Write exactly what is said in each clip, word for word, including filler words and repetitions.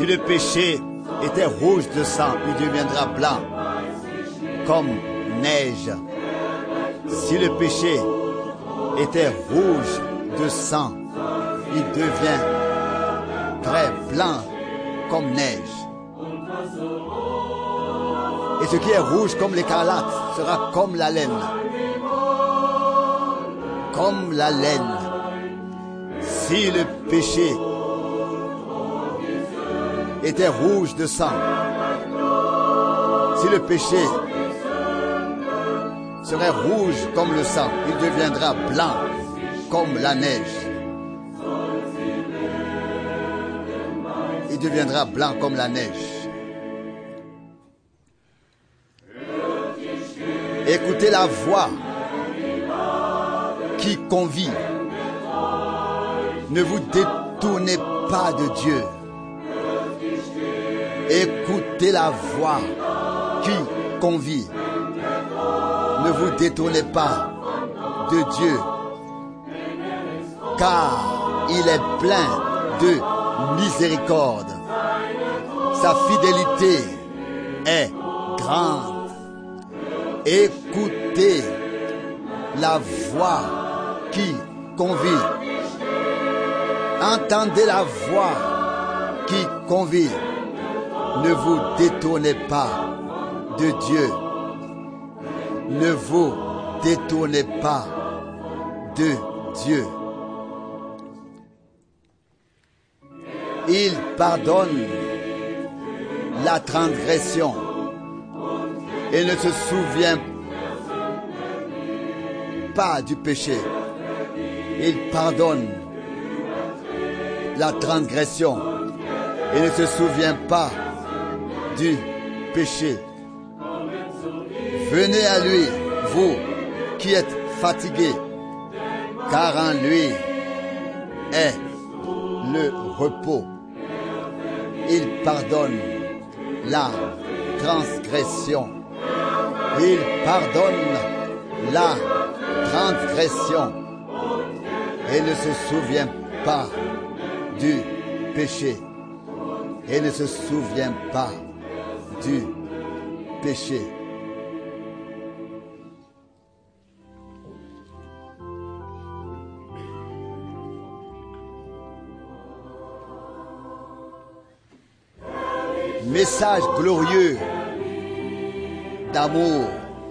Si le péché était rouge de sang, il deviendra blanc comme neige. Si le péché était rouge de sang, il devient très blanc comme neige. Et ce qui est rouge comme l'écarlate sera comme la laine. Comme la laine. Si le péché était rouge de sang, si le péché serait rouge comme le sang, il deviendra blanc comme la neige. Il deviendra blanc comme la neige. Écoutez la voix qui convie. Ne vous détournez pas de Dieu. Écoutez la voix qui convie. Ne vous détournez pas de Dieu, car il est plein de miséricorde. Sa fidélité est grande. Écoutez la voix qui convie. Entendez la voix qui convie. Ne vous détournez pas de Dieu. Ne vous détournez pas de Dieu. Il pardonne la transgression et ne se souvient pas du péché. Il pardonne la transgression et ne se souvient pas du péché. Venez à lui, vous qui êtes fatigués, car en lui est le repos. Il pardonne la transgression. Il pardonne la transgression et ne se souvient pas du péché. Et ne se souvient pas du péché. Message glorieux d'amour.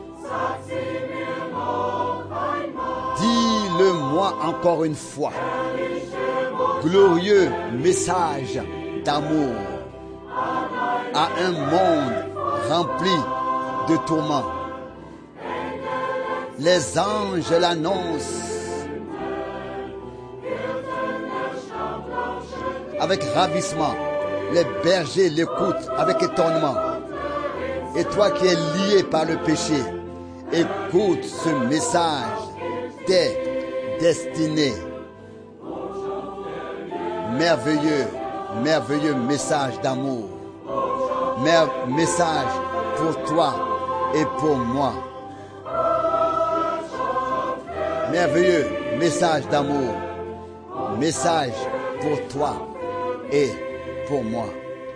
Dis-le-moi encore une fois. Glorieux message d'amour à un monde rempli de tourments. Les anges l'annoncent avec ravissement. Les bergers l'écoutent avec étonnement. Et toi qui es lié par le péché, écoute ce message. T'es destiné. Merveilleux, merveilleux message d'amour. Mer- message pour toi et pour moi. Merveilleux message d'amour. Message pour toi et pour moi.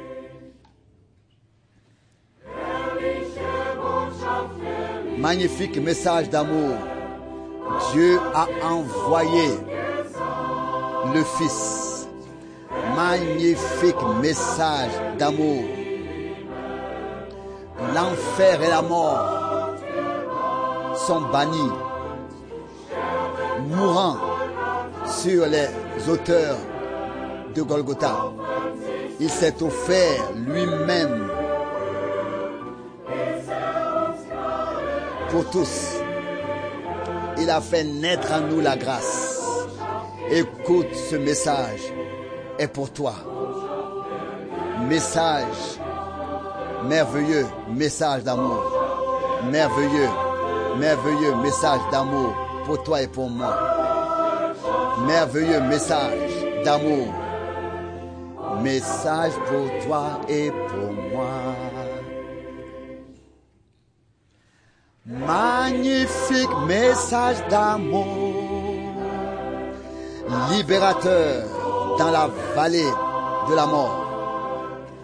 Magnifique message d'amour. Dieu a envoyé le Fils. Magnifique message d'amour. L'enfer et la mort sont bannis. Mourant sur les auteurs de Golgotha, il s'est offert lui-même pour tous. Il a fait naître en nous la grâce. Écoute, ce message est pour toi. Message merveilleux, message d'amour. Merveilleux, merveilleux message d'amour pour toi et pour moi. Merveilleux message d'amour. Message pour toi et pour moi. Magnifique message d'amour. Libérateur dans la vallée de la mort.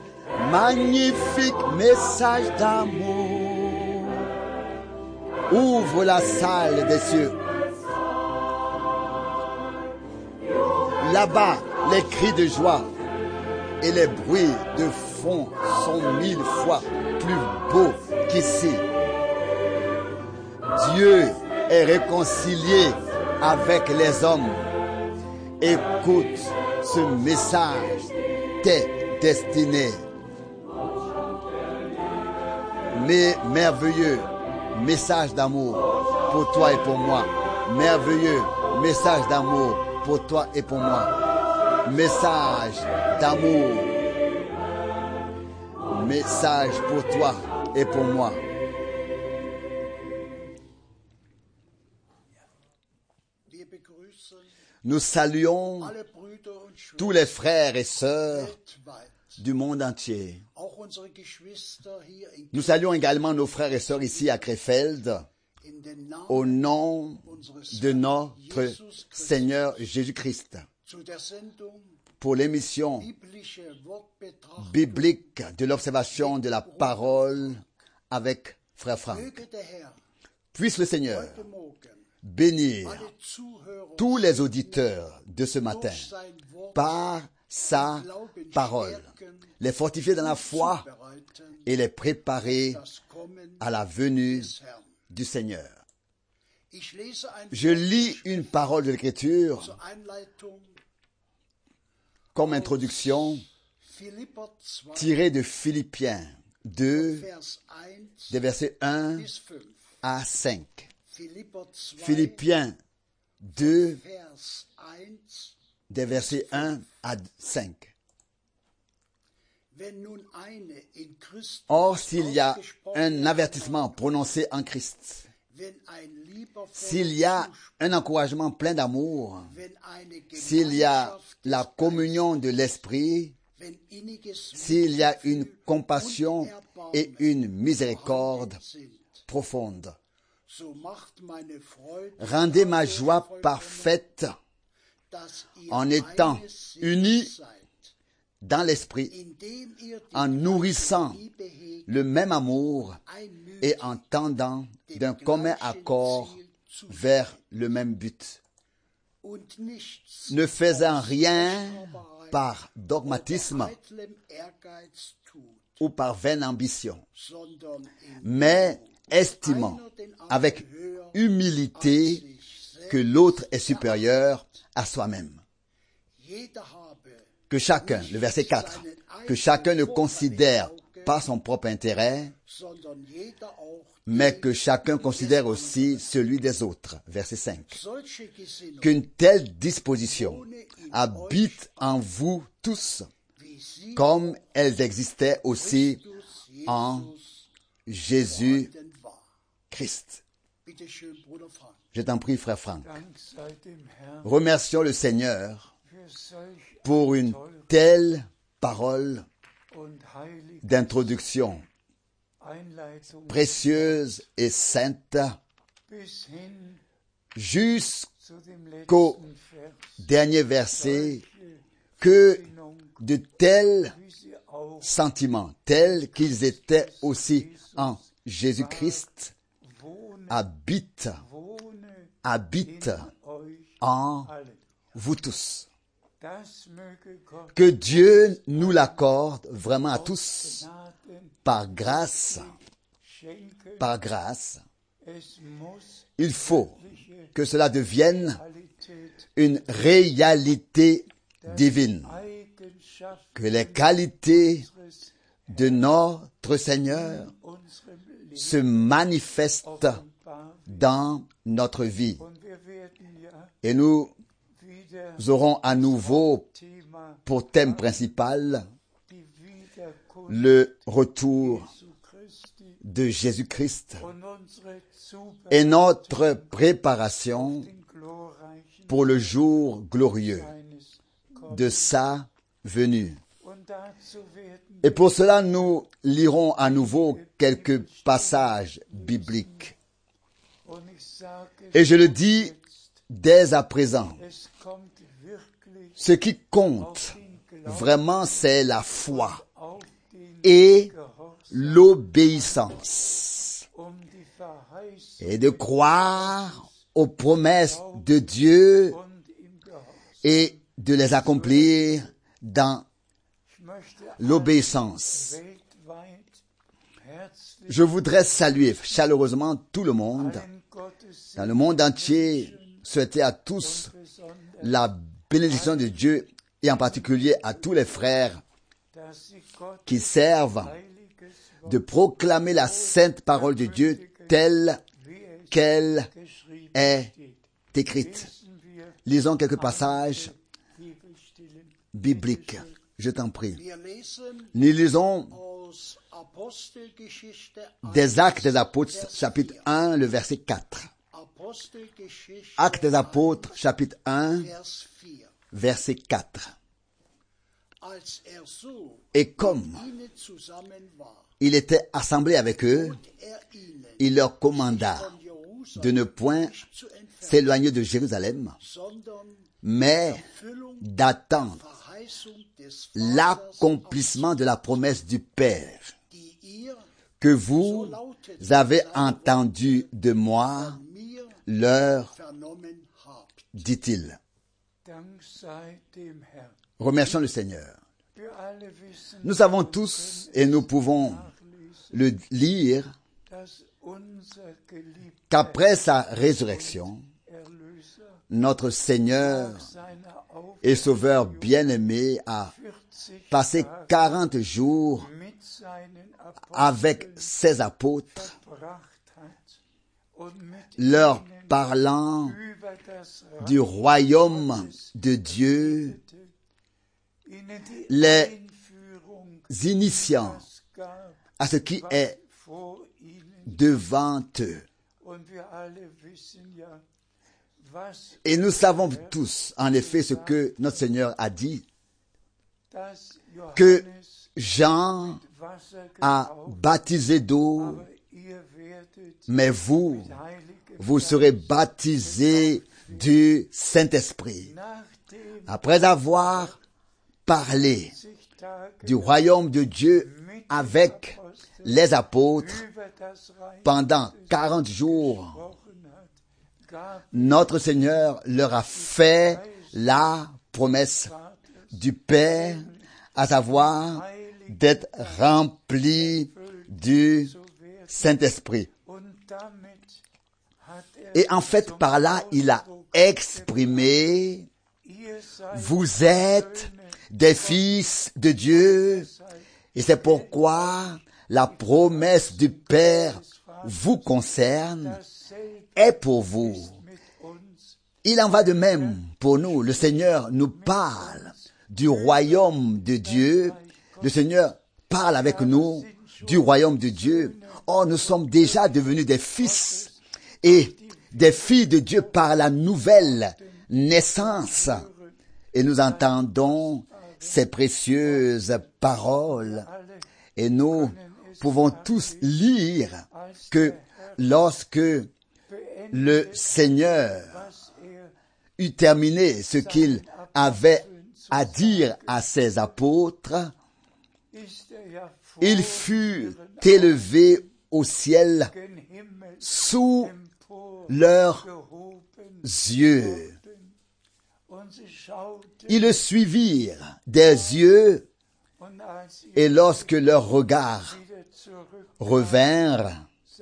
Magnifique message d'amour ouvre la salle des cieux. Là-bas, les cris de joie et les bruits de fond sont mille fois plus beaux qu'ici. Dieu est réconcilié avec les hommes. Écoute ce message, t'es destiné. Mais merveilleux message d'amour pour toi et pour moi. Merveilleux message d'amour pour toi et pour moi. Message d'amour. Message pour toi et pour moi. Nous saluons tous les frères et sœurs du monde entier. Nous saluons également nos frères et sœurs ici à Krefeld au nom de notre Seigneur Jésus-Christ pour l'émission biblique de l'observation de la parole avec Frère Franck. Puisse le Seigneur bénir tous les auditeurs de ce matin par sa parole, les fortifier dans la foi et les préparer à la venue du Seigneur. Je lis une parole de l'Écriture comme introduction tirée de Philippiens deux, des versets un à cinq. Philippiens deux, des versets un à cinq. Or, s'il y a un avertissement prononcé en Christ, s'il y a un encouragement plein d'amour, s'il y a la communion de l'Esprit, s'il y a une compassion et une miséricorde profonde, rendez ma joie parfaite en étant unis dans l'esprit, en nourrissant le même amour et en tendant d'un commun accord vers le même but. Ne faisant rien par dogmatisme ou par vaine ambition, mais estimant avec humilité que l'autre est supérieur à soi-même. Que chacun, le verset quatre, que chacun ne considère pas son propre intérêt, mais que chacun considère aussi celui des autres. Verset cinq. Qu'une telle disposition habite en vous tous, comme elles existaient aussi en Jésus-Christ. Je t'en prie, frère Franck. Remercions le Seigneur pour une telle parole d'introduction précieuse et sainte jusqu'au dernier verset, que de tels sentiments, tels qu'ils étaient aussi en Jésus-Christ, habitent, habitent en vous tous. Que Dieu nous l'accorde vraiment à tous, par grâce, par grâce. Il faut que cela devienne une réalité divine, que les qualités de notre Seigneur se manifestent dans notre vie. Et nous aurons à nouveau pour thème principal le retour de Jésus-Christ et notre préparation pour le jour glorieux de sa venue. Et pour cela, nous lirons à nouveau quelques passages bibliques. Et je le dis dès à présent, ce qui compte vraiment, c'est la foi et l'obéissance, et de croire aux promesses de Dieu et de les accomplir dans l'obéissance. Je voudrais saluer chaleureusement tout le monde, dans le monde entier, souhaiter à tous la bénédiction de Dieu et en particulier à tous les frères qui servent de proclamer la sainte parole de Dieu telle qu'elle est écrite. Lisons quelques passages bibliques. Je t'en prie. Nous lisons des Actes des Apôtres, chapitre un, le verset quatre. Actes des Apôtres, chapitre un, verset quatre. Et comme il était assemblé avec eux, il leur commanda de ne point s'éloigner de Jérusalem, mais d'attendre l'accomplissement de la promesse du Père que vous avez entendu de moi, leur dit-il. Remercions le Seigneur. Nous savons tous, et nous pouvons le lire, qu'après sa résurrection, notre Seigneur et Sauveur bien-aimé a passé quarante jours avec ses apôtres, leur parlant du royaume de Dieu, les initiant à ce qui est devant eux. Et nous savons tous, en effet, ce que notre Seigneur a dit, que Jean a baptisé d'eau, mais vous, vous serez baptisés du Saint-Esprit. Après avoir parlé du royaume de Dieu avec les apôtres pendant quarante jours, notre Seigneur leur a fait la promesse du Père, à savoir d'être remplis du Saint-Esprit. Et en fait, par là, il a exprimé, vous êtes des fils de Dieu, et c'est pourquoi la promesse du Père vous concerne, est pour vous. Il en va de même pour nous. Le Seigneur nous parle du royaume de Dieu. Le Seigneur parle avec nous du royaume de Dieu. Oh, nous sommes déjà devenus des fils et des filles de Dieu par la nouvelle naissance. Et nous entendons ces précieuses paroles. Et nous pouvons tous lire que lorsque le Seigneur eut terminé ce qu'il avait à dire à ses apôtres, il fut élevé au ciel sous leurs yeux. Ils le suivirent des yeux, et lorsque leurs regards revinrent,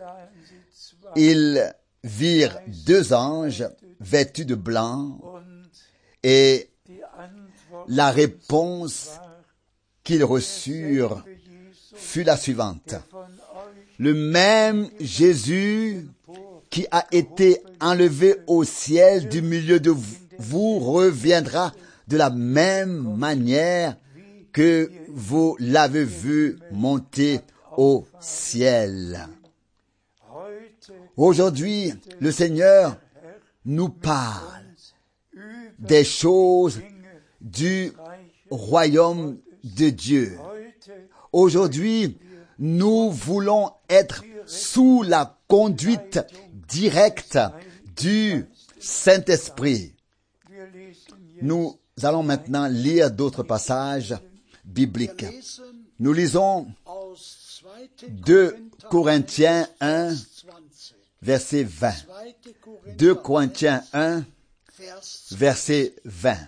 ils virent deux anges vêtus de blanc, et la réponse qu'ils reçurent fut la suivante. Le même Jésus qui a été enlevé au ciel du milieu de vous reviendra de la même manière que vous l'avez vu monter au ciel. Aujourd'hui, le Seigneur nous parle des choses du royaume de Dieu. Aujourd'hui, nous voulons être sous la conduite directe du Saint-Esprit. Nous allons maintenant lire d'autres passages bibliques. Nous lisons deux Corinthiens un, verset vingt. deux Corinthiens un, verset vingt.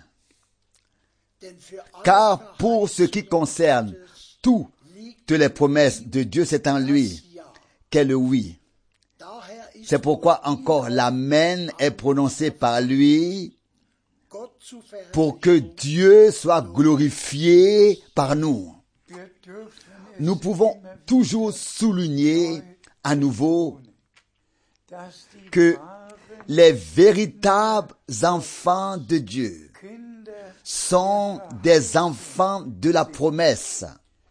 Car pour ce qui concerne toutes les promesses de Dieu, c'est en lui qu'est le oui. C'est pourquoi encore l'amen est prononcé par lui pour que Dieu soit glorifié par nous. Nous pouvons toujours souligner à nouveau que les véritables enfants de Dieu sont des enfants de la promesse.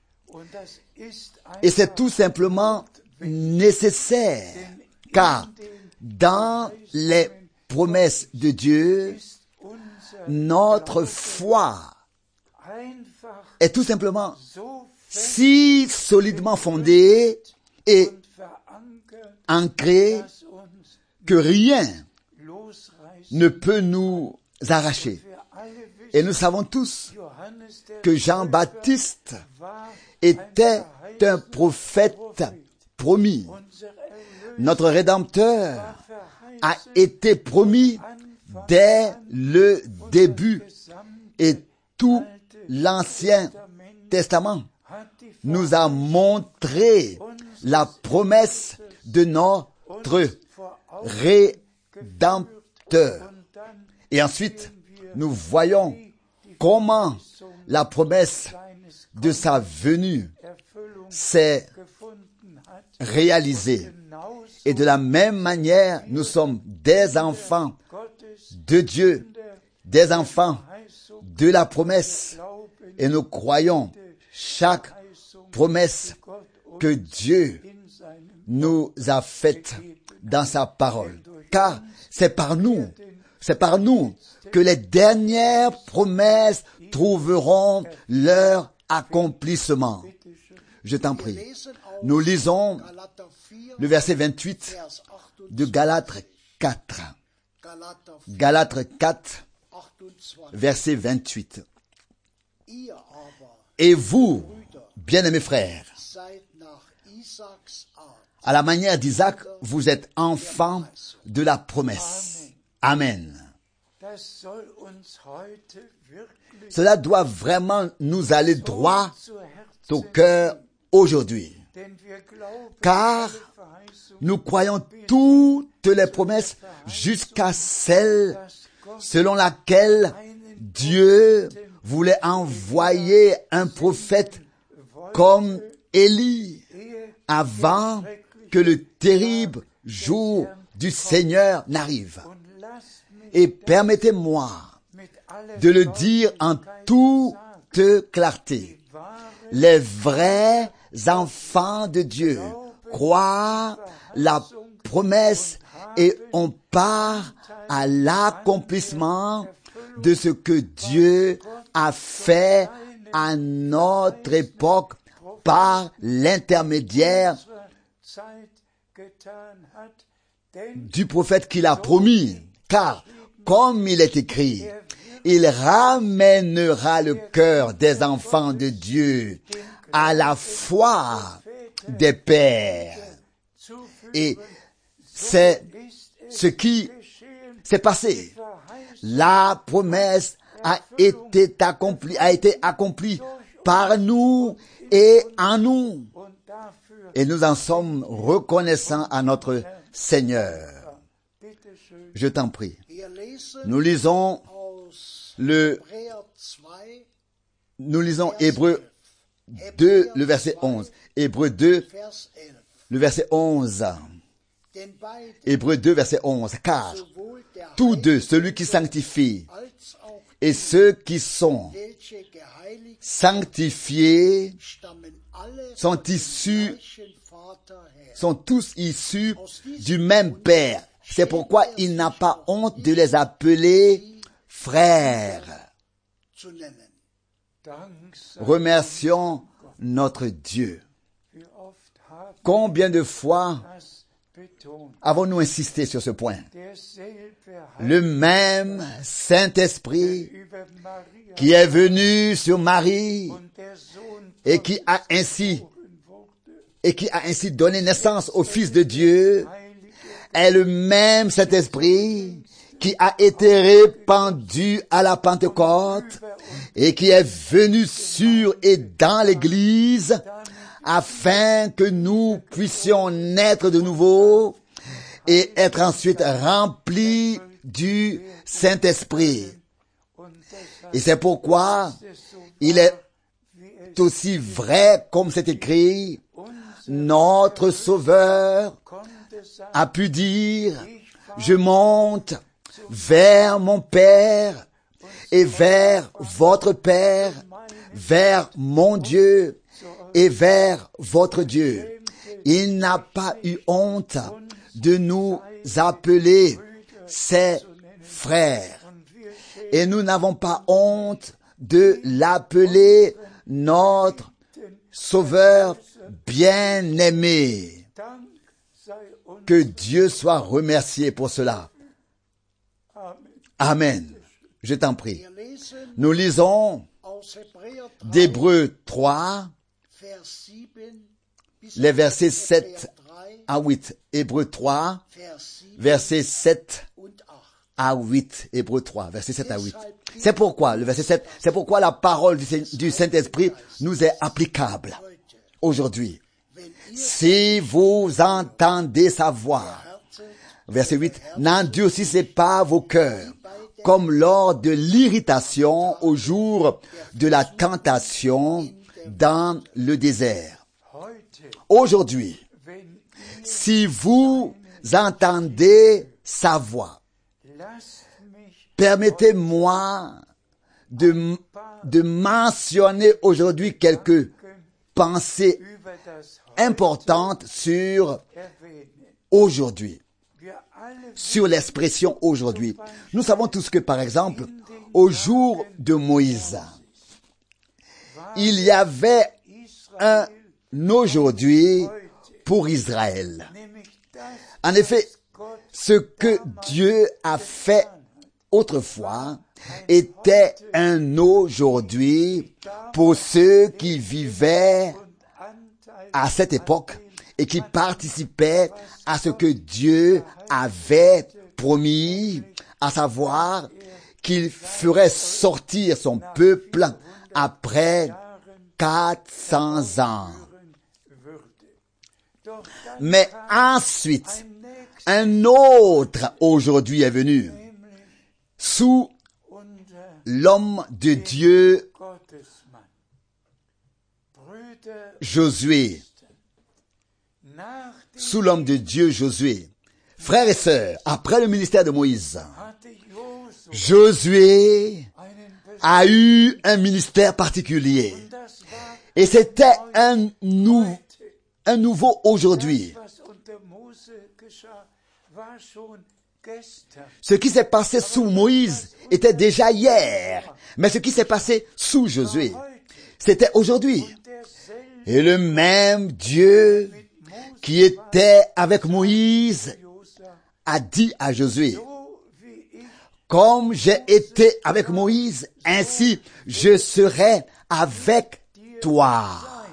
Et c'est tout simplement nécessaire, car dans les promesses de Dieu, notre foi est tout simplement si solidement fondée et ancrée que rien ne peut nous arracher. Et nous savons tous que Jean-Baptiste était un prophète promis. Notre Rédempteur a été promis dès le début, et tout l'Ancien Testament nous a montré la promesse de notre Rédempteur. Et ensuite, nous voyons comment la promesse de sa venue s'est réalisée. Et de la même manière, nous sommes des enfants de Dieu, des enfants de la promesse. Et nous croyons chaque promesse que Dieu nous a faite dans sa parole. Car c'est par nous, c'est par nous que les dernières promesses trouveront leur accomplissement. Je t'en prie. Nous lisons le verset vingt-huit de Galates quatre. Galates quatre, verset vingt-huit. Et vous, bien-aimés frères, à la manière d'Isaac, vous êtes enfants de la promesse. Amen. Cela doit vraiment nous aller droit au cœur aujourd'hui. Car nous croyons toutes les promesses jusqu'à celle selon laquelle Dieu voulait envoyer un prophète comme Élie avant que le terrible jour du Seigneur n'arrive. Et permettez-moi de le dire en toute clarté. Les vrais enfants de Dieu croient la promesse et on part à l'accomplissement de ce que Dieu a fait à notre époque par l'intermédiaire du prophète qu'il a promis. Car, comme il est écrit, il ramènera le cœur des enfants de Dieu à la foi des pères. Et c'est ce qui s'est passé. La promesse a été accomplie, a été accomplie par nous et en nous. Et nous en sommes reconnaissants à notre Seigneur. Je t'en prie. Nous lisons le, nous lisons Hébreux deux, le verset onze. Hébreux deux, le verset onze. Hébreux deux, verset onze. Car tous deux, celui qui sanctifie et ceux qui sont sanctifiés, sont issus, sont tous issus du même Père. C'est pourquoi il n'a pas honte de les appeler frères. Remercions notre Dieu. Combien de fois avons-nous insisté sur ce point. Le même Saint-Esprit qui est venu sur Marie et qui a ainsi et qui a ainsi donné naissance au Fils de Dieu est le même Saint-Esprit qui a été répandu à la Pentecôte et qui est venu sur et dans l'Église afin que nous puissions naître de nouveau et être ensuite remplis du Saint-Esprit. Et c'est pourquoi il est aussi vrai, comme c'est écrit, notre Sauveur a pu dire, je monte vers mon Père et vers votre Père, vers mon Dieu et vers votre Dieu. Il n'a pas eu honte de nous appeler ses frères. Et nous n'avons pas honte de l'appeler notre Sauveur bien-aimé. Que Dieu soit remercié pour cela. Amen. Je t'en prie. Nous lisons d'Hébreux trois, les versets sept à huit. Hébreux trois, versets sept à huit. Hébreux trois, versets sept à huit. C'est pourquoi, le verset sept, c'est pourquoi la parole du Saint-Esprit nous est applicable aujourd'hui. Si vous entendez sa voix, verset huit, n'endurcissez pas vos cœurs, comme lors de l'irritation au jour de la tentation dans le désert. Aujourd'hui, si vous entendez sa voix, permettez-moi de, de mentionner aujourd'hui quelques pensées importantes sur aujourd'hui, sur l'expression aujourd'hui. Nous savons tous que, par exemple, au jour de Moïse, il y avait un aujourd'hui pour Israël. En effet, ce que Dieu a fait autrefois était un aujourd'hui pour ceux qui vivaient à cette époque et qui participaient à ce que Dieu avait promis, à savoir qu'il ferait sortir son peuple après quatre cents ans. Mais ensuite, un autre aujourd'hui est venu, sous l'homme de Dieu, Josué. Sous l'homme de Dieu, Josué. Frères et sœurs, après le ministère de Moïse, Josué a eu un ministère particulier. Et c'était un, nou, un nouveau aujourd'hui. Ce qui s'est passé sous Moïse était déjà hier. Mais ce qui s'est passé sous Josué, c'était aujourd'hui. Et le même Dieu qui était avec Moïse a dit à Josué, comme j'ai été avec Moïse, ainsi je serai avec toi.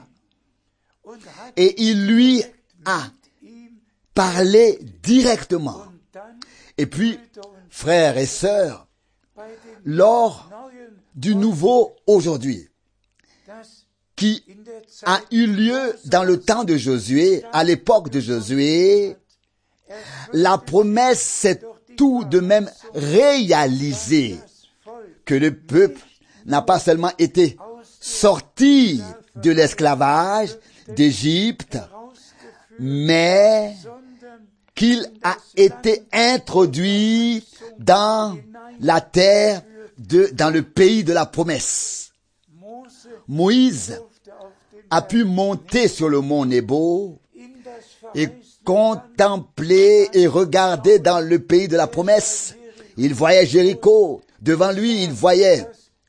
Et il lui a parlé directement. Et puis, frères et sœurs, lors du nouveau aujourd'hui, qui a eu lieu dans le temps de Josué, à l'époque de Josué, la promesse s'est tout de même réalisée, que le peuple n'a pas seulement été sorti de l'esclavage d'Égypte, mais qu'il a été introduit dans la terre de, dans le pays de la promesse. Moïse a pu monter sur le mont Nebo et contempler et regarder dans le pays de la promesse. Il voyait Jéricho. Devant lui, il voyait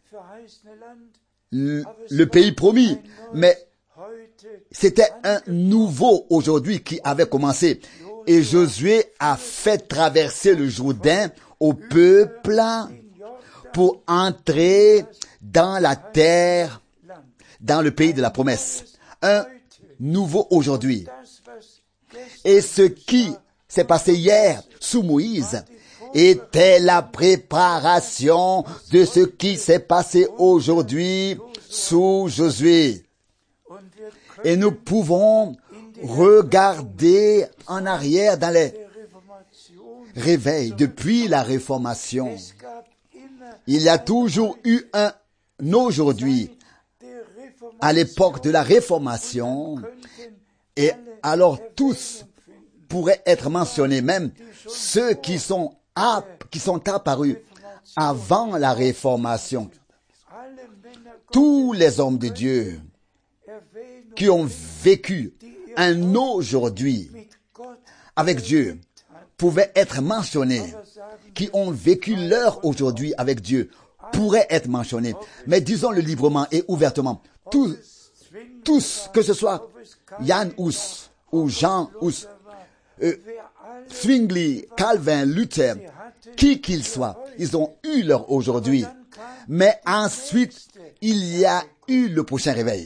le, le pays promis. Mais c'était un nouveau aujourd'hui qui avait commencé. Et Josué a fait traverser le Jourdain au peuple pour entrer dans la terre, dans le pays de la promesse. Un nouveau aujourd'hui. Et ce qui s'est passé hier sous Moïse était la préparation de ce qui s'est passé aujourd'hui sous Josué. Et nous pouvons regarder en arrière dans les réveils depuis la Réformation. Il y a toujours eu un aujourd'hui à l'époque de la Réformation, et alors tous pourraient être mentionnés, même ceux qui sont, ap- qui sont apparus avant la Réformation. Tous les hommes de Dieu qui ont vécu un aujourd'hui avec Dieu pouvaient être mentionnés, qui ont vécu leur aujourd'hui avec Dieu pourraient être mentionnés. Mais disons-le librement et ouvertement, tous, tous, que ce soit Jan Hus ou Jean Hus, euh, Zwingli, Calvin, Luther, qui qu'ils soient, ils ont eu leur aujourd'hui. Mais ensuite, il y a eu le prochain réveil.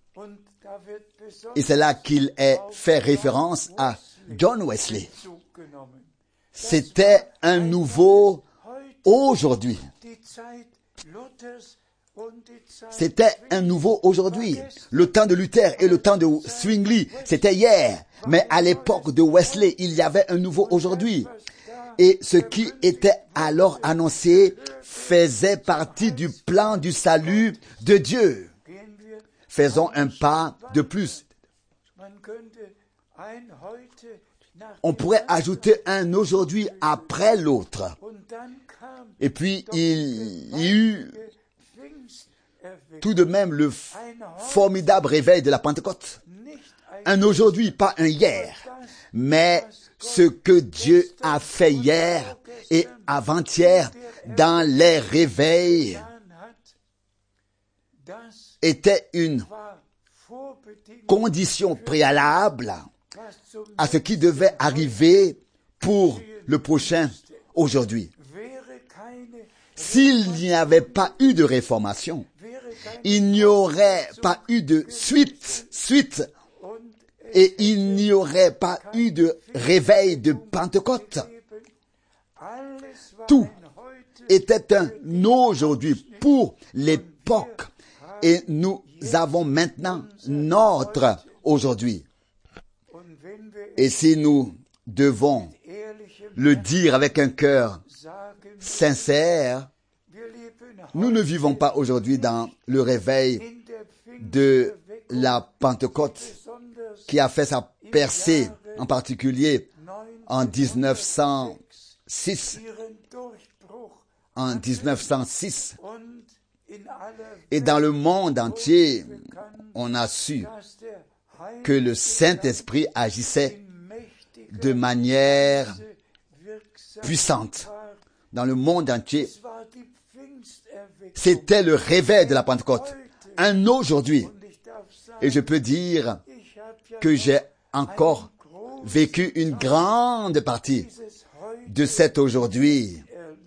Et c'est là qu'il est fait référence à John Wesley. C'était un nouveau aujourd'hui. C'était un nouveau aujourd'hui. Le temps de Luther et le temps de Zwingli, c'était hier. Mais à l'époque de Wesley, il y avait un nouveau aujourd'hui. Et ce qui était alors annoncé faisait partie du plan du salut de Dieu. Faisons un pas de plus. On pourrait ajouter un aujourd'hui après l'autre. Et puis, il y eut tout de même le formidable réveil de la Pentecôte. Un aujourd'hui, pas un hier, mais ce que Dieu a fait hier et avant-hier dans les réveils était une condition préalable à ce qui devait arriver pour le prochain aujourd'hui. S'il n'y avait pas eu de réformation, il n'y aurait pas eu de suite, suite, et il n'y aurait pas eu de réveil de Pentecôte. Tout était un aujourd'hui pour l'époque, et nous avons maintenant notre aujourd'hui. Et si nous devons le dire avec un cœur sincère, nous ne vivons pas aujourd'hui dans le réveil de la Pentecôte qui a fait sa percée, en particulier en dix-neuf cent six. En dix-neuf cent six. Et dans le monde entier, on a su que le Saint-Esprit agissait de manière puissante. Dans le monde entier, c'était le réveil de la Pentecôte. Un aujourd'hui. Et je peux dire que j'ai encore vécu une grande partie de cet aujourd'hui.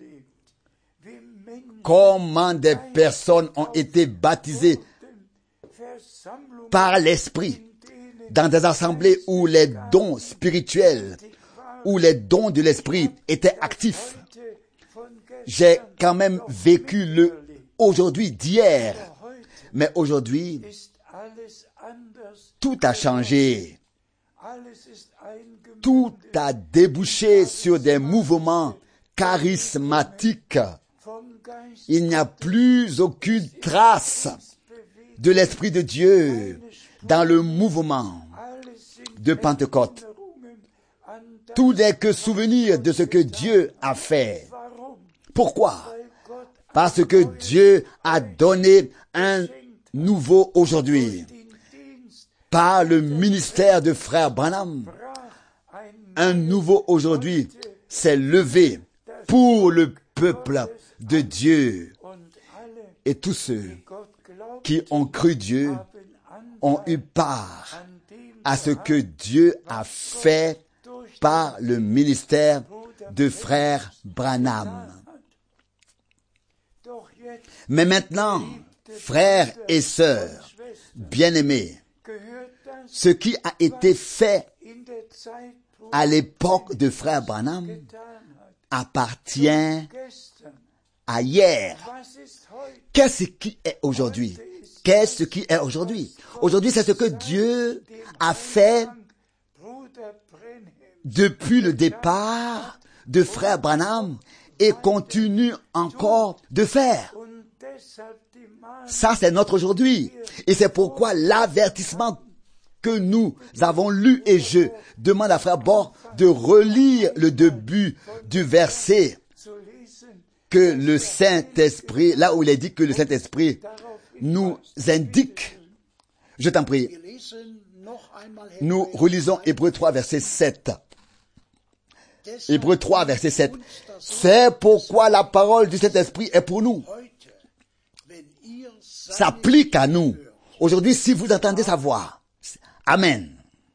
Comment des personnes ont été baptisées par l'Esprit dans des assemblées où les dons spirituels, où les dons de l'Esprit étaient actifs. J'ai quand même vécu le aujourd'hui d'hier. Mais aujourd'hui, tout a changé. Tout a débouché sur des mouvements charismatiques. Il n'y a plus aucune trace de l'Esprit de Dieu dans le mouvement de Pentecôte. Tout n'est que souvenir de ce que Dieu a fait. Pourquoi? Parce que Dieu a donné un nouveau aujourd'hui. Par le ministère de frère Branham, un nouveau aujourd'hui s'est levé pour le peuple de Dieu. Et tous ceux qui ont cru Dieu ont eu part à ce que Dieu a fait par le ministère de frère Branham. Mais maintenant, frères et sœurs, bien-aimés, ce qui a été fait à l'époque de frère Branham appartient à hier. Qu'est-ce qui est aujourd'hui? Qu'est-ce qui est aujourd'hui? Aujourd'hui, c'est ce que Dieu a fait depuis le départ de frère Branham et continue encore de faire. Ça, c'est notre aujourd'hui. Et c'est pourquoi l'avertissement que nous avons lu, et je demande à frère Bord de relire le début du verset que le Saint-Esprit, là où il est dit que le Saint-Esprit nous indique. Je t'en prie. Nous relisons Hébreux trois, verset sept. Hébreux trois, verset sept. C'est pourquoi la parole du Saint-Esprit est pour nous. S'applique à nous. Aujourd'hui, si vous entendez sa voix, Amen.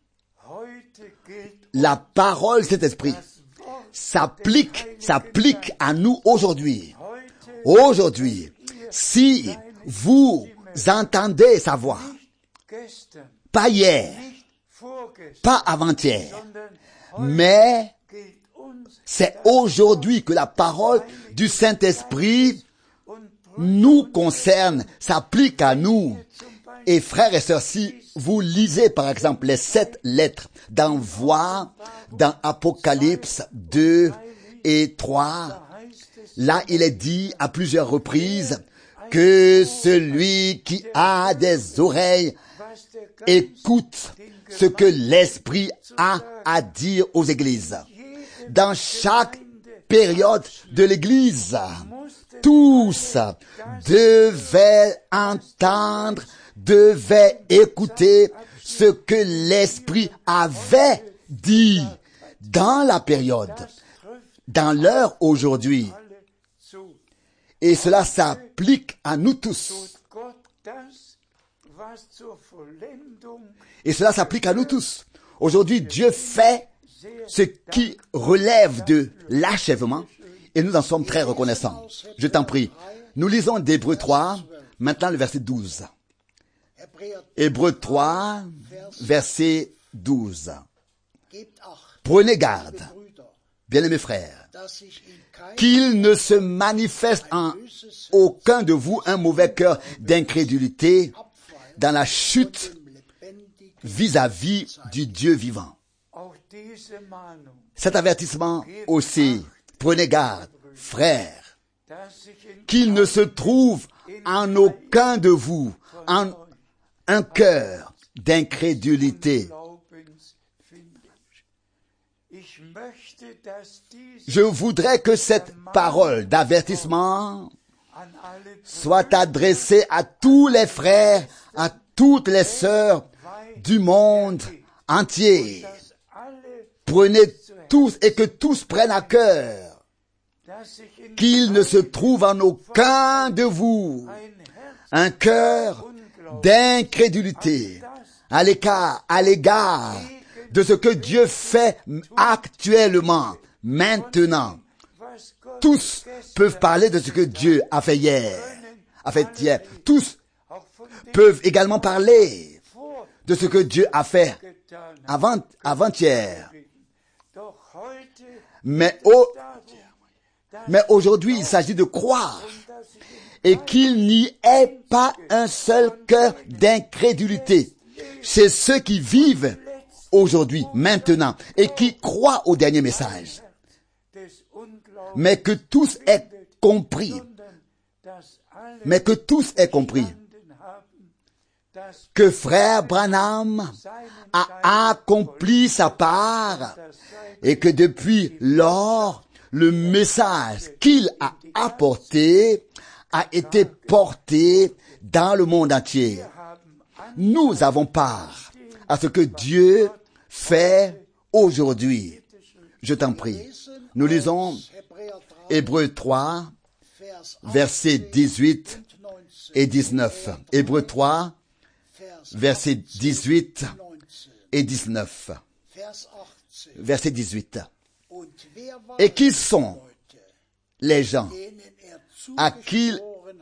La parole du Saint-Esprit s'applique, s'applique à nous aujourd'hui. Aujourd'hui, si vous entendez sa voix, pas hier, pas avant-hier, mais c'est aujourd'hui que la parole du Saint-Esprit nous concerne, s'applique à nous. Et frères et sœurs, si vous lisez par exemple les sept lettres d'envoi dans Apocalypse deux et trois, là il est dit à plusieurs reprises que celui qui a des oreilles écoute ce que l'Esprit a à dire aux églises. Dans chaque période de l'Église, tous devaient entendre, devaient écouter ce que l'Esprit avait dit dans la période, dans l'heure aujourd'hui. Et cela s'applique à nous tous. Et cela s'applique à nous tous. Aujourd'hui, Dieu fait ce qui relève de l'achèvement et nous en sommes très reconnaissants. Je t'en prie. Nous lisons d'Hébreux trois, maintenant le verset douze. Hébreux trois, verset douze. Prenez garde, bien-aimés frères, qu'il ne se manifeste en aucun de vous un mauvais cœur d'incrédulité dans la chute vis-à-vis du Dieu vivant. Cet avertissement aussi, prenez garde, frères, qu'il ne se trouve en aucun de vous en un cœur d'incrédulité. Je voudrais que cette parole d'avertissement soit adressée à tous les frères, à toutes les sœurs du monde entier. Prenez tous et que tous prennent à cœur qu'il ne se trouve en aucun de vous un cœur d'incrédulité à l'écart, à l'égard de ce que Dieu fait actuellement, maintenant. Tous peuvent parler de ce que Dieu a fait hier, a fait hier. Tous peuvent également parler de ce que Dieu a fait avant, avant-hier. Mais, au, mais aujourd'hui, il s'agit de croire et qu'il n'y ait pas un seul cœur d'incrédulité chez ceux qui vivent aujourd'hui, maintenant, et qui croient au dernier message. Mais que tous aient compris, mais que tous aient compris que frère Branham a accompli sa part et que depuis lors, le message qu'il a apporté a été porté dans le monde entier. Nous avons part à ce que Dieu fait aujourd'hui. Je t'en prie. Nous lisons Hébreux trois, versets dix-huit et dix-neuf. Hébreux trois, versets dix-huit et dix-neuf. Verset dix-huit. Et qui sont les gens à qui,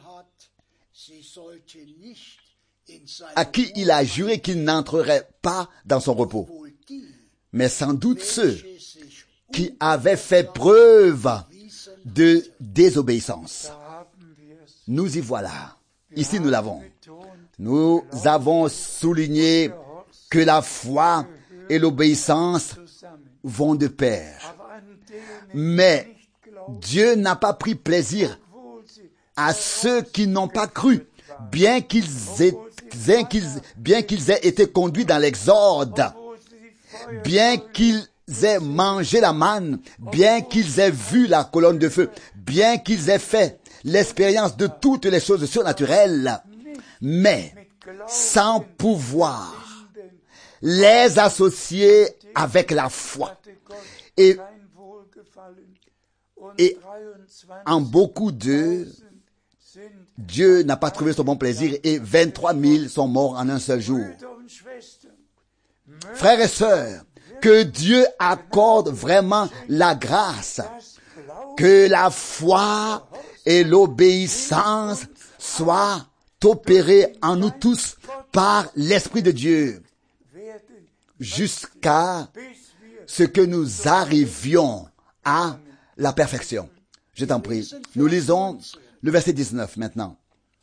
à qui il a juré qu'ils n'entreraient pas dans son repos, mais sans doute ceux qui avaient fait preuve de désobéissance. Nous y voilà. Ici, nous l'avons. Nous avons souligné que la foi et l'obéissance vont de pair. Mais Dieu n'a pas pris plaisir à ceux qui n'ont pas cru, bien qu'ils aient, bien qu'ils, bien qu'ils aient été conduits dans l'exode, bien qu'ils aient mangé la manne, bien qu'ils aient vu la colonne de feu, bien qu'ils aient fait l'expérience de toutes les choses surnaturelles, mais sans pouvoir les associer avec la foi. Et, et en beaucoup d'eux, Dieu n'a pas trouvé son bon plaisir et vingt-trois mille sont morts en un seul jour. Frères et sœurs, que Dieu accorde vraiment la grâce, que la foi et l'obéissance soient opérées en nous tous par l'Esprit de Dieu, jusqu'à ce que nous arrivions à la perfection. Je t'en prie. Nous lisons le verset dix-neuf maintenant.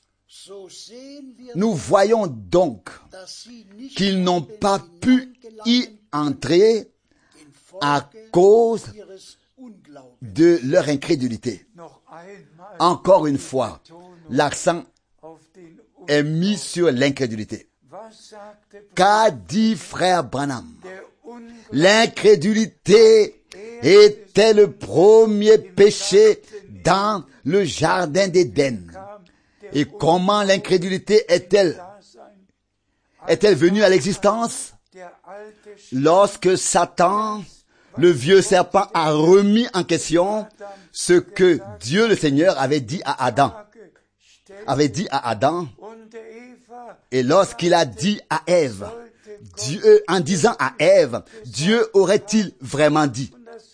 Nous voyons donc qu'ils n'ont pas pu y entrer à cause de leur incrédulité. Encore une fois, l'accent est mis sur l'incrédulité. Qu'a dit frère Branham? L'incrédulité était le premier péché dans le jardin d'Éden. Et comment l'incrédulité est-elle, est-elle venue à l'existence? Lorsque Satan, le vieux serpent, a remis en question ce que Dieu le Seigneur avait dit à Adam. Avait dit à Adam. Et lorsqu'il a dit à Ève, Dieu, en disant à Ève, Dieu aurait-il vraiment dit?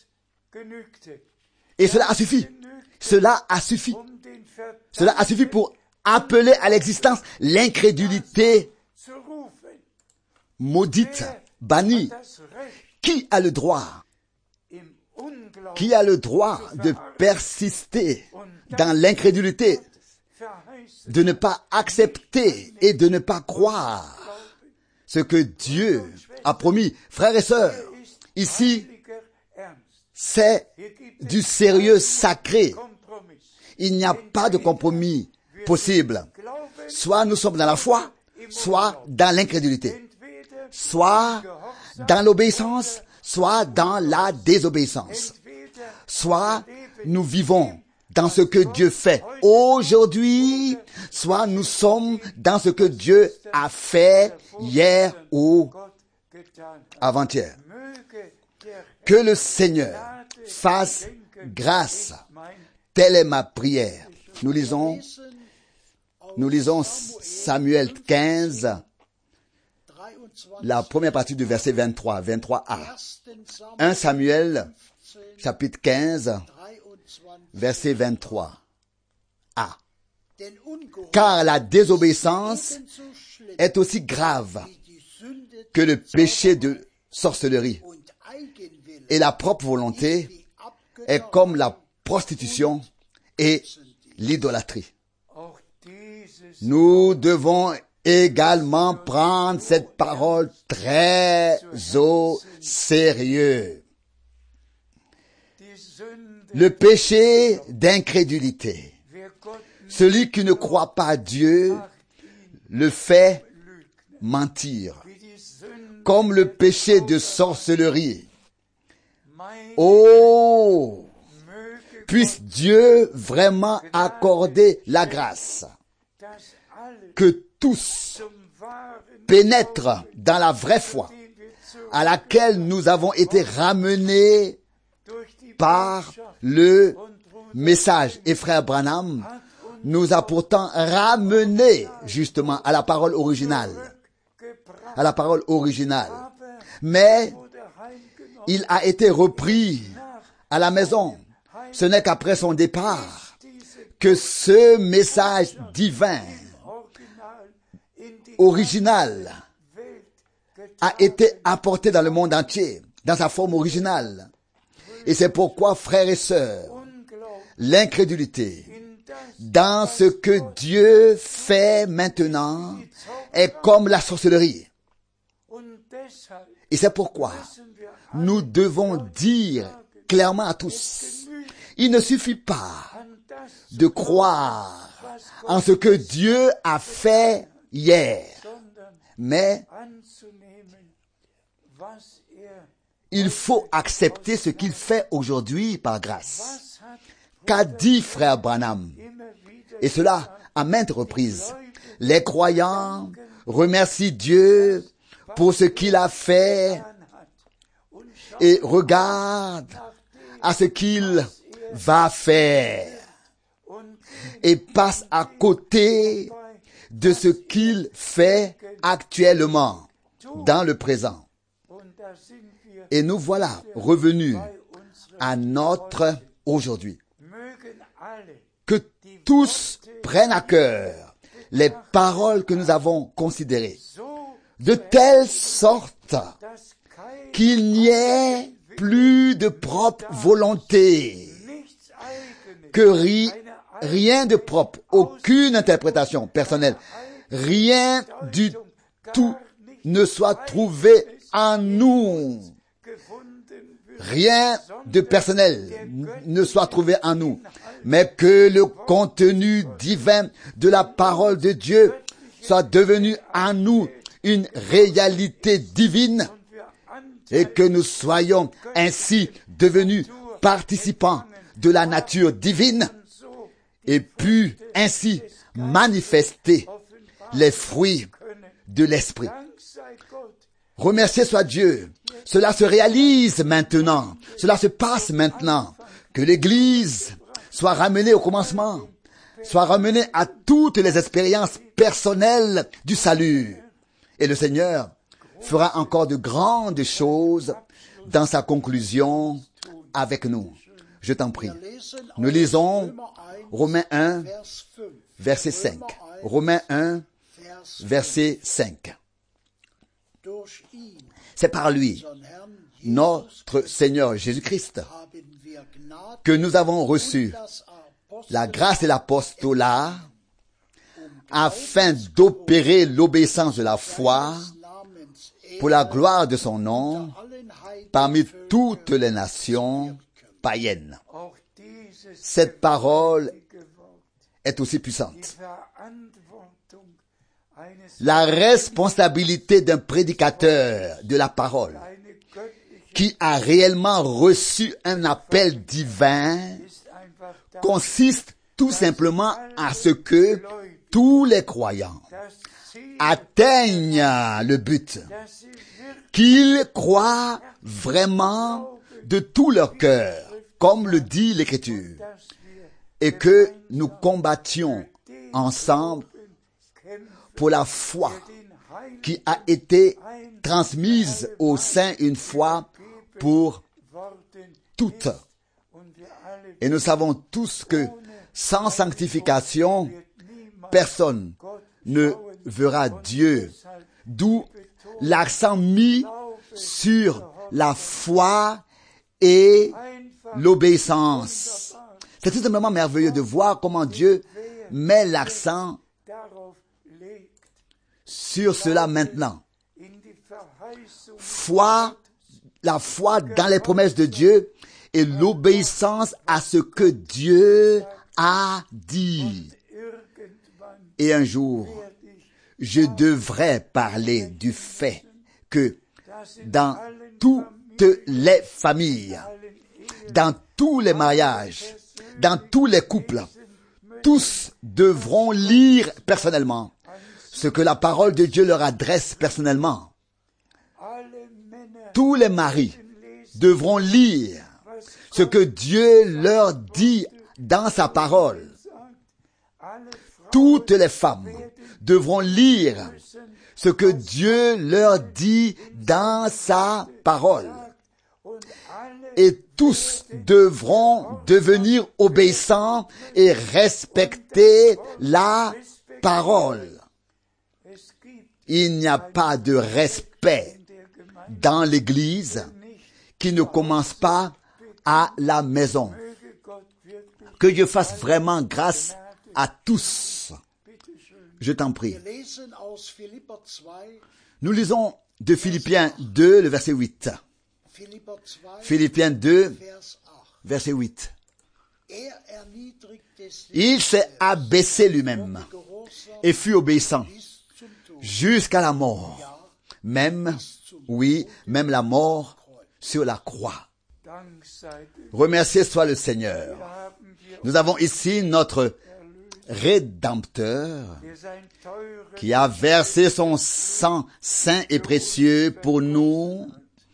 Et cela a suffi. Cela a suffi. Cela a suffi pour appeler à l'existence l'incrédulité maudite, bannie. Qui a le droit? Qui a le droit de persister dans l'incrédulité, de ne pas accepter et de ne pas croire ce que Dieu a promis? Frères et sœurs, ici, c'est du sérieux sacré. Il n'y a pas de compromis possible. Soit nous sommes dans la foi, soit dans l'incrédulité. Soit dans l'obéissance, soit dans la désobéissance. Soit nous vivons dans ce que Dieu fait aujourd'hui, soit nous sommes dans ce que Dieu a fait hier ou avant-hier. Que le Seigneur fasse grâce. Telle est ma prière. Nous lisons, nous lisons Samuel quinze, la première partie du verset vingt-trois, vingt-trois a. un Samuel, chapitre quinze, verset vingt-trois a. Car la désobéissance est aussi grave que le péché de sorcellerie. Et la propre volonté est comme la prostitution et l'idolâtrie. Nous devons également prendre cette parole très au sérieux. Le péché d'incrédulité. Celui qui ne croit pas à Dieu le fait mentir. Comme le péché de sorcellerie. Oh! Puisse Dieu vraiment accorder la grâce que tous pénètrent dans la vraie foi à laquelle nous avons été ramenés par le message. Et frère Branham nous a pourtant ramenés justement à la parole originale. À la parole originale. mais il a été repris à la maison. Ce n'est qu'après son départ que ce message divin original a été apporté dans le monde entier, dans sa forme originale. Et c'est pourquoi, frères et sœurs, l'incrédulité dans ce que Dieu fait maintenant est comme la sorcellerie. Et c'est pourquoi nous devons dire clairement à tous, il ne suffit pas de croire en ce que Dieu a fait hier, mais il faut accepter ce qu'il fait aujourd'hui par grâce. Qu'a dit frère Branham? Et cela à maintes reprises. Les croyants remercient Dieu pour ce qu'il a fait et regardent à ce qu'il va faire et passent à côté de ce qu'il fait actuellement dans le présent. Et nous voilà revenus à notre aujourd'hui. Que tous prennent à cœur les paroles que nous avons considérées, de telle sorte qu'il n'y ait plus de propre volonté, que ri, rien de propre, aucune interprétation personnelle, rien du tout ne soit trouvé en nous. Rien de personnel ne soit trouvé en nous, mais que le contenu divin de la parole de Dieu soit devenu en nous une réalité divine et que nous soyons ainsi devenus participants de la nature divine et puis ainsi manifester les fruits de l'esprit. Remercié soit Dieu. Cela se réalise maintenant. Cela se passe maintenant. Que l'Église soit ramenée au commencement, soit ramenée à toutes les expériences personnelles du salut. Et le Seigneur fera encore de grandes choses dans sa conclusion avec nous. Je t'en prie. Nous lisons Romains un, verset cinq. Romains un, verset cinq. C'est par lui, notre Seigneur Jésus-Christ, que nous avons reçu la grâce et l'apostolat afin d'opérer l'obéissance de la foi pour la gloire de son nom parmi toutes les nations païennes. Cette parole est aussi puissante. La responsabilité d'un prédicateur de la parole qui a réellement reçu un appel divin consiste tout simplement à ce que tous les croyants atteignent le but, qu'ils croient vraiment de tout leur cœur, comme le dit l'Écriture, et que nous combattions ensemble pour la foi qui a été transmise aux saints une fois pour toutes. Et nous savons tous que sans sanctification, personne ne verra Dieu. D'où l'accent mis sur la foi et l'obéissance. C'est tout simplement merveilleux de voir comment Dieu met l'accent sur cela maintenant. Foi, la foi dans les promesses de Dieu et l'obéissance à ce que Dieu a dit. Et un jour, je devrais parler du fait que dans toutes les familles, dans tous les mariages, dans tous les couples, tous devront lire personnellement ce que la parole de Dieu leur adresse personnellement. Tous les maris devront lire ce que Dieu leur dit dans sa parole. toutes les femmes devront lire ce que Dieu leur dit dans sa parole. Et tous devront devenir obéissants et respecter la parole. Il n'y a pas de respect dans l'Église qui ne commence pas à la maison. Que Dieu fasse vraiment grâce à tous. Je t'en prie. Nous lisons de Philippiens deux, le verset huit. Philippiens deux, verset huit. Il s'est abaissé lui-même et fut obéissant jusqu'à la mort. Même, oui, même la mort sur la croix. Remercié soit le Seigneur. Nous avons ici notre Rédempteur qui a versé son sang saint et précieux pour nous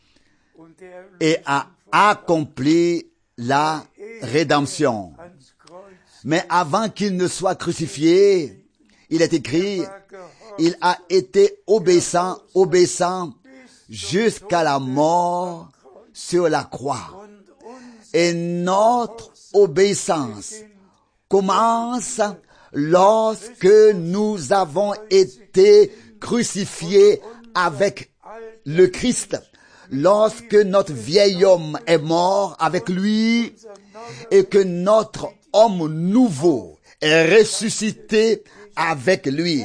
et a accompli la rédemption. Mais avant qu'il ne soit crucifié, il est écrit, il a été obéissant, obéissant jusqu'à la mort sur la croix. Et notre obéissance commence lorsque nous avons été crucifiés avec le Christ. Lorsque notre vieil homme est mort avec lui et que notre homme nouveau est ressuscité avec lui.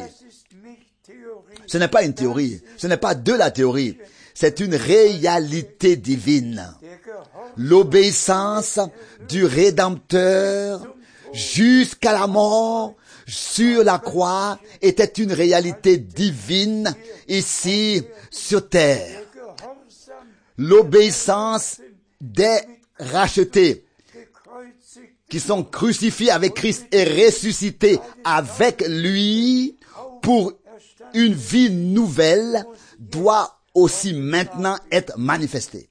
Ce n'est pas une théorie, ce n'est pas de la théorie, c'est une réalité divine. L'obéissance du Rédempteur jusqu'à la mort sur la croix était une réalité divine ici sur terre. L'obéissance des rachetés qui sont crucifiés avec Christ et ressuscités avec lui pour une vie nouvelle doit aussi maintenant être manifestée.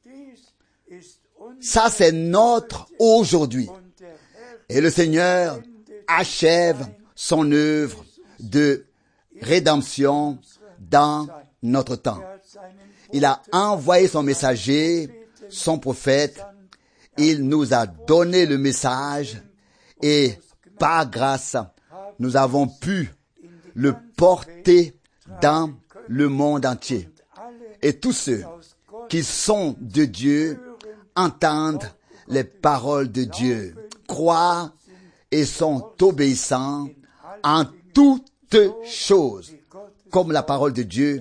Ça, c'est notre aujourd'hui. Et le Seigneur achève son œuvre de rédemption dans notre temps. Il a envoyé son messager, son prophète. Il nous a donné le message et par grâce, nous avons pu le porter dans le monde entier. Et tous ceux qui sont de Dieu entendent les paroles de Dieu, croient et sont obéissants en toutes choses, comme la parole de Dieu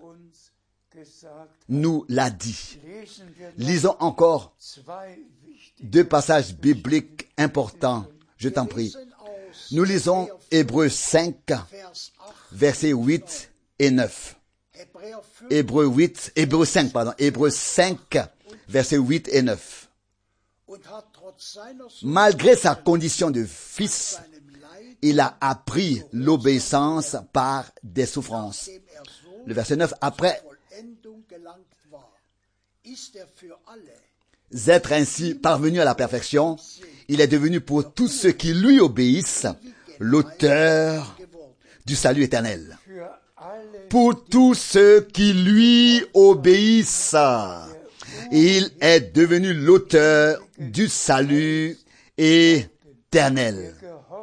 nous l'a dit. Lisons encore deux passages bibliques importants, je t'en prie. Nous lisons Hébreux cinq, versets huit et neuf. Hébreux huit, Hébreux cinq, pardon, Hébreux cinq, versets huit et neuf. Malgré sa condition de fils, il a appris l'obéissance par des souffrances. Le verset neuf, après être ainsi parvenu à la perfection, il est devenu pour tous ceux qui lui obéissent l'auteur du salut éternel. Pour tous ceux qui lui obéissent, il est devenu l'auteur du salut éternel.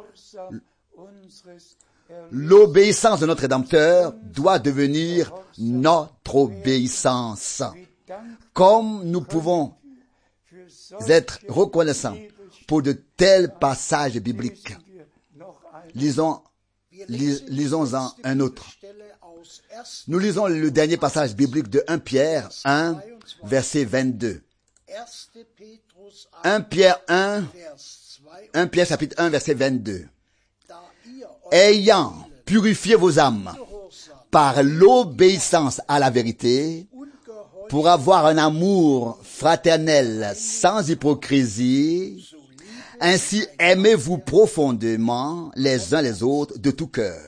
L'obéissance de notre Rédempteur doit devenir notre obéissance. Comme nous pouvons être reconnaissants pour de tels passages bibliques. Lisons, lis, lisons-en un autre. Nous lisons le dernier passage biblique de Première Pierre un, verset vingt-deux. Première Pierre un, Première Pierre chapitre un, verset vingt-deux. Ayant purifié vos âmes par l'obéissance à la vérité, pour avoir un amour fraternel sans hypocrisie, ainsi aimez-vous profondément les uns les autres de tout cœur.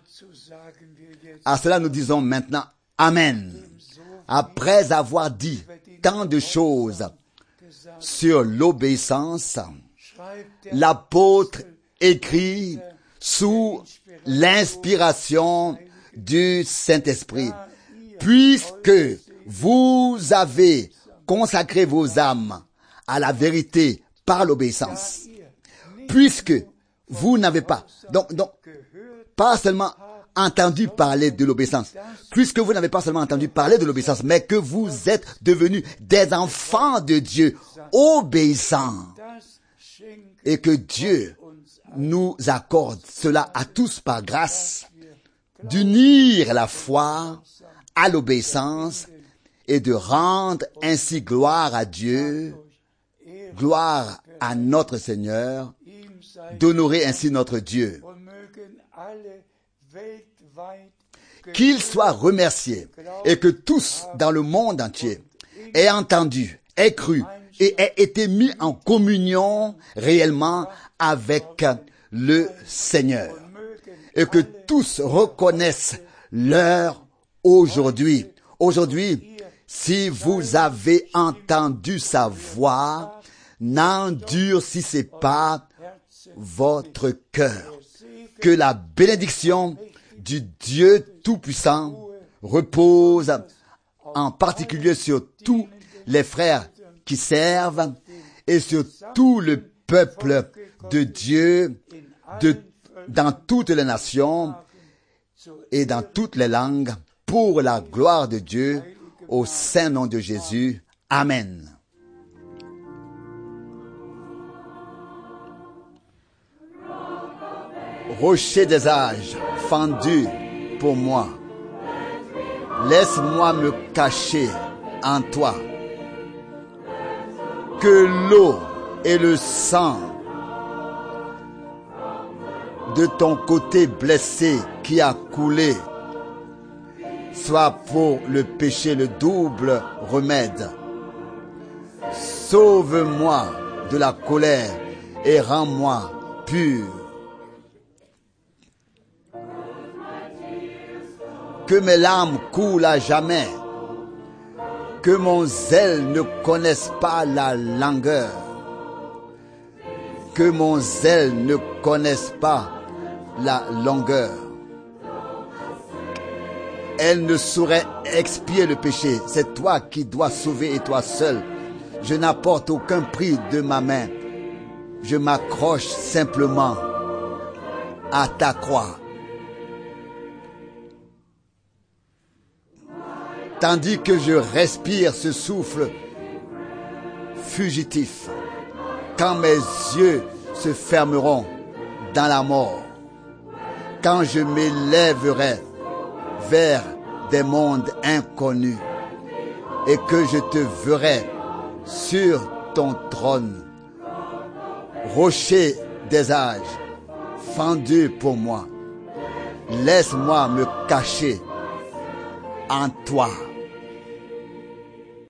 À cela nous disons maintenant Amen. Après avoir dit tant de choses sur l'obéissance, l'apôtre écrit sous l'inspiration du Saint-Esprit. Puisque vous avez consacré vos âmes à la vérité par l'obéissance. Puisque vous n'avez pas, donc, donc, pas seulement entendu parler de l'obéissance, puisque vous n'avez pas seulement entendu parler de l'obéissance, mais que vous êtes devenus des enfants de Dieu obéissants, et que Dieu nous accorde cela à tous par grâce, d'unir la foi à l'obéissance et de rendre ainsi gloire à Dieu, gloire à notre Seigneur, d'honorer ainsi notre Dieu. Qu'il soit remercié et que tous dans le monde entier aient entendu, aient cru et aient été mis en communion réellement avec le Seigneur. Et que tous reconnaissent l'heure aujourd'hui. Aujourd'hui, si vous avez entendu sa voix, n'endurcissez pas votre cœur. Que la bénédiction du Dieu Tout-Puissant repose en particulier sur tous les frères qui servent et sur tout le peuple de Dieu de, dans toutes les nations et dans toutes les langues pour la gloire de Dieu au saint nom de Jésus. Amen. Rocher des âges, fendu pour moi, laisse-moi me cacher en toi. Que l'eau et le sang de ton côté blessé qui a coulé soient pour le péché le double remède. Sauve-moi de la colère et rends-moi pur. Que mes larmes coulent à jamais, que mon zèle ne connaisse pas la langueur, que mon zèle ne connaisse pas la longueur. Elle ne saurait expier le péché, c'est toi qui dois sauver et toi seul. Je n'apporte aucun prix de ma main, je m'accroche simplement à ta croix. Tandis que je respire ce souffle fugitif, quand mes yeux se fermeront dans la mort, quand je m'élèverai vers des mondes inconnus et que je te verrai sur ton trône, rocher des âges, fendu pour moi, laisse-moi me cacher en toi.